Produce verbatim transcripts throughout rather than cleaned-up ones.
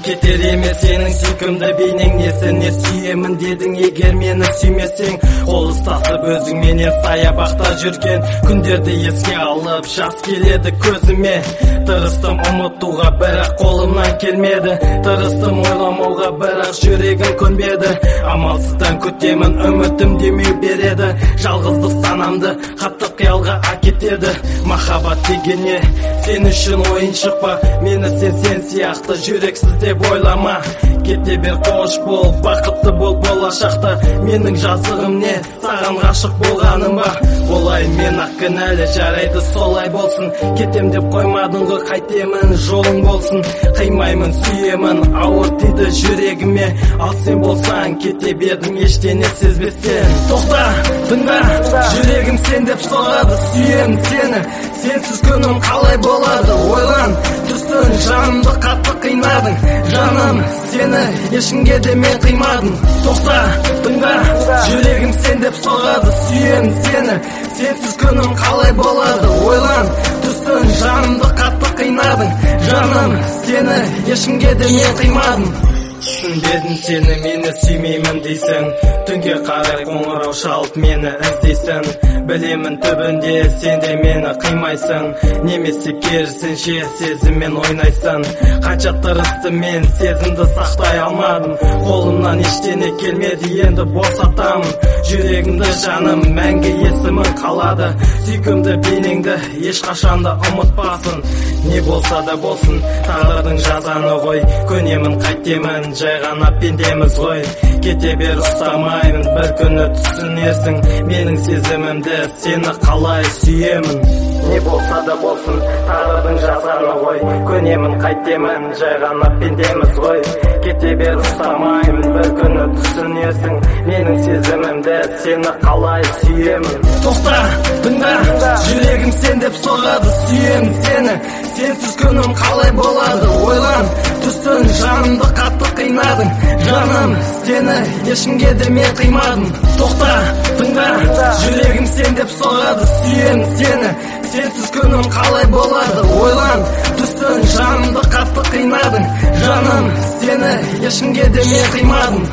кетер емес сенің сүйкімді бейнең. Несіне сүйемін дедің егер мені сүймесең. Қол ұстасып өзіңменен саябақта жүрген күндерді еске алып жас келеді көзіме. Тырыстым ұмытуға бірақ қолымнан келмеді. Тырыстым ойламауға бірақ жүрегім көнбеді. Амалсыздан күтемін үмітім демеу береді. Жалғыздық санамды қатты қиялға әкетеді. Махаббат деген не сен үшін ойыншық па? Мені сен сен сияқты жүрексіз деп ойлама. Кете бер қош бол, бақытты бол болашақта. Менің жазығым не, саған ғашық болғаным ба? Болайын мен ақ кінәлі, жарайды солай болсын. Кетем деп қоймадың ғой, қайтемін жолың болсын. Қимаймын, сүйемін, ауыр тиді жүрегіме. Ал сен болсаң кете бердің ештеңе сезбестен. Тоқта, тыңда, жүрегім сен деп соғады. Сүйемін сені, сенсіз күнім қалай болады? Ойлан, тұрсын, жанымды қатты қинадың. Жаным, сені ешкімге де мен қимадым. Тоқта, тыңда, жүрегім сен деп соғады. Сүйемін сені, сенсіз күнім қалай болады? Ойлан, тұрсын, жанымды қатты қинадың. Жаным, сені ешкімге де мен қимадым. Түсінбедім сені, мені сүймеймін дейсің. Түнге қарай қоңырау шалып мені іздейсің. Білемін түбінде сен де мені қимайсың. Немесе керісінше сезіммен ойнайсың. Қанша тырысты мен сезімді сақтай алмадым. Қолымнан ештеңе келмеді, енді босатамын жүрегімді. Жаным мәңгі есімін қалады. Сүйкімді бейнеңді ешқашанда ұмытпасын. Не болса да болсын, тағдырдың жазаны ғой. Көнемін, қайтемін, жай ғана пендеміз ғой. Кете бер, ұстамаймын, бір күні түсінерсің менің сезімімді, сені қалай сүйемін. Не болса да болсын, тағдырдың жазаны ғой. Көнемін, қайтемін, жай ғана пендеміз ғой. Кете бер, ұстамаймын, бір күні түсінерсің менің сезімімді, сені қалай сүйемін. Тоқта, тыңда, жүрегім сен деп соғады. Сүйемін сені, сенсіз күнім қалай болады? Ойлан, тұрсын, жанымды қатты қинадың. Жаным, сені ешкімге де мен қимадым. Тоқта, тыңда, жүрегім сен деп соғады. Сүйемін сені, сенсіз күнім қалай болады? Ойлан, тұрсын, жанымды қатты қинадың. Жаным, сені ешкімге де мен қимадым.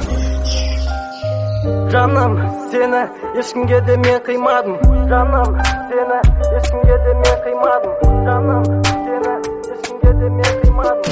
Жаным, сені ешкімге де мен қимадым. Жаным, сені ешкімге де мен қимадым. Жаным, сені ешкімге де мен қимадым.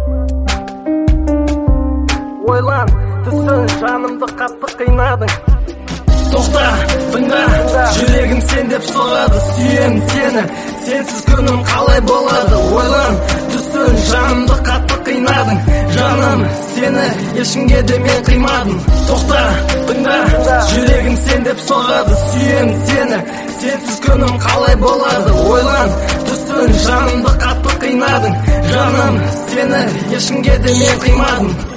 Ойлан, түсін, жанымды қатты қинадың. Тоқта, тыңда, жүрегім сен деп соғады. Сүйемін сені, сенсіз күнім қалай болады? Ойлан, түсін, жанымды қатты қинадың. Жаным, сені ешкімге де мен қимадым. Тоқта, тыңда, жүрегім сен деп соғады. Сүйемін сені, сенсіз күнім қалай болады? Ойлан, түсін, жанымды қатты қинадың. Жаным, сені ешкімге де мен қимадым.